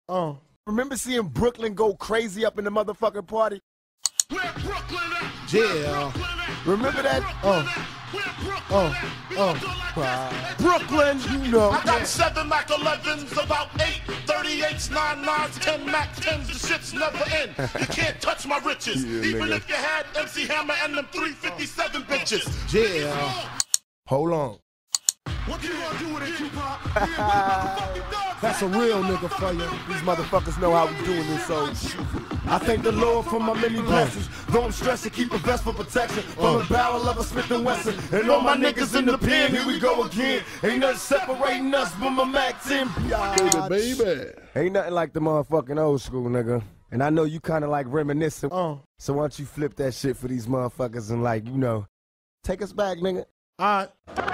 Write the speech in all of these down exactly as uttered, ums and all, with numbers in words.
Uh, remember seeing Brooklyn go crazy up in the motherfucking party? Where Brooklyn at? Yeah. Remember that? Uh, uh, uh, Brooklyn, you know. I got seven Mac elevens, about eight thirty-eights, nine nines, ten Mac tens, the shit's never end. You can't touch my riches, yeah, even nigga. if you had M C Hammer and them three fifty-seven bitches. Yeah. Hold on. What you gonna do with it, Tupac? That's a real nigga for you. These motherfuckers know how we doing this, so I thank the Lord for my many blessings. Though I'm stressed to keep a vest for protection from a barrel of a Smith and Wesson. And all my niggas in the pen, here we go again. Ain't nothing separating us but my Mac ten. Baby, baby. Ain't nothing like the motherfucking old school, nigga. And I know you kind of like reminiscing. Uh. So why don't you flip that shit for these motherfuckers and, like, you know, take us back, nigga. All right.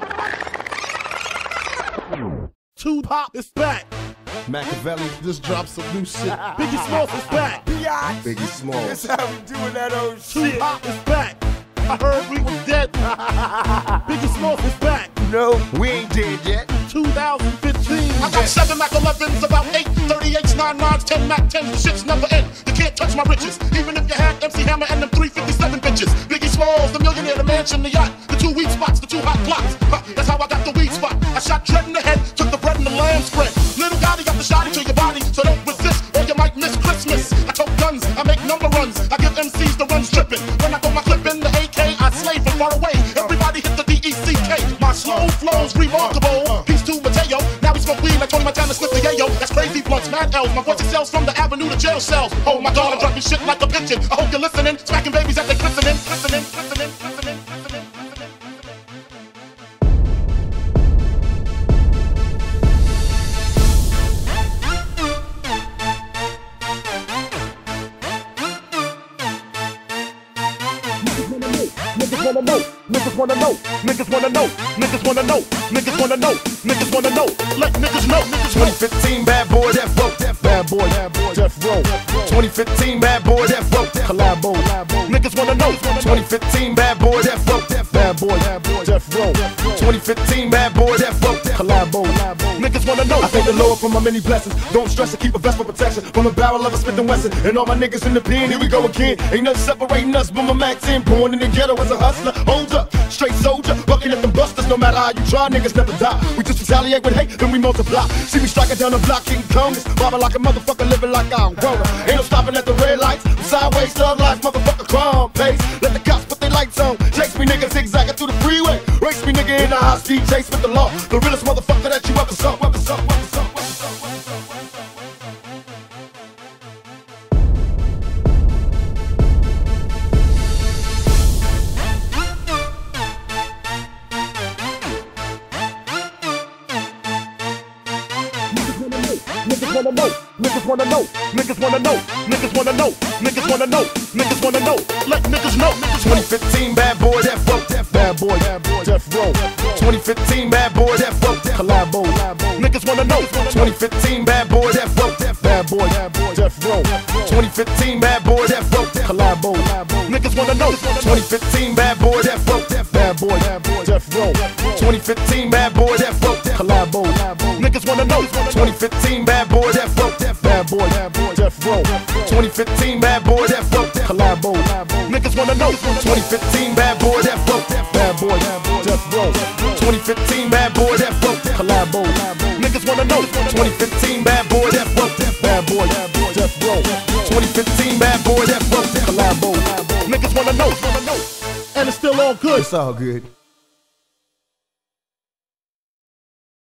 Tupac is back. Machiavelli Just dropped some new shit. Biggie Smalls is back. Biggie Smalls. That's how we doing that old shit. Tupac is back. I heard we was dead. Biggie Smalls is back. No, we ain't dead yet. two thousand fifteen. I got seven Mac elevens, about eight thirty-eights, nine nines, ten Mac tens, the shit's never end. You can't touch my riches, even if you had M C Hammer and them three fifty-seven bitches. Biggie Smalls, the millionaire, the mansion, the yacht, the two weak spots, the two hot plots. Huh, that's how I got the weed spot. I shot Dread in the head, took the bread and the lamb spread. Little Gotti got the shot into your body, so don't resist or you might miss Christmas. I tote guns, I make number runs, I give M Cs the runs dripping. When I go my clip in the A K, I slay from far away. Everybody hit the D E C K. My slow flow's remarkable. Peace to Mateo, now we smoke weed like Tony Montana, sniff the yayo. That's crazy blunts, mad L's. My voice excels from the avenue to jail cells. Oh my God, I'm dropping shit like a pigeon. I hope you're listening, smacking babies at they christening, christening, christening, christening, christening. Niggas wanna know, niggas wanna know, niggas wanna know, niggas wanna know, niggas wanna know, niggas wanna know, let niggas know, niggas twenty fifteen bad boy, death row, bad boy, death row, twenty fifteen bad boy, death row, collabo, niggas wanna know, twenty fifteen bad boy, death row, bad boy, death row, twenty fifteen bad boy, death row, collabo, niggas wanna know. I thank the Lord for my many blessings. Don't stress to keep a vest for protection from a barrel of a Smith and Wesson. And all my niggas in the pen, here we go again. Ain't nothing separating us but my Mac ten. Born in the ghetto as a hustler, hold up, straight soldier, bucking at them busters. No matter how you try, niggas never die. We just retaliate with hate, then we multiply. See me striking down the block, King Conus, bobbing like a motherfucker, living like I'm grown. Ain't no stopping at the red lights. I'm sideways, thug life, motherfucker, crime pace. Let the cops put their lights on. Chase me, niggas zigzagging through the freeway. Race me, nigga, in a high speed chase with the law. The realest motherfucker that you ever saw, ever saw, ever saw, ever saw, ever saw, ever saw. Niggas wanna know, niggas wanna know, niggas wanna know, niggas wanna know, niggas wanna know, niggas wanna know, let niggas know. twenty fifteen bad boy, death row, bad boy, death row, twenty fifteen bad boy, death row, collabo, niggas wanna know, twenty fifteen bad boy, death row, bad boy, death row, twenty fifteen bad boy, death row, collabo, niggas wanna know, twenty fifteen bad boy, death row, bad boy, death row, twenty fifteen bad boy, death row, collabo, niggas wanna know, twenty fifteen bad boy, death row, bad boy, death row, twenty fifteen bad boy, death row, collabo, niggas wanna know, twenty fifteen bad boy, death row, bad boy, death row, twenty fifteen bad boy, death row, collabo, niggas wanna know, twenty fifteen bad boy, death row, bad boy, death row, twenty fifteen bad boy, death row, collabo, niggas wanna know, and it's still all good. It's all good.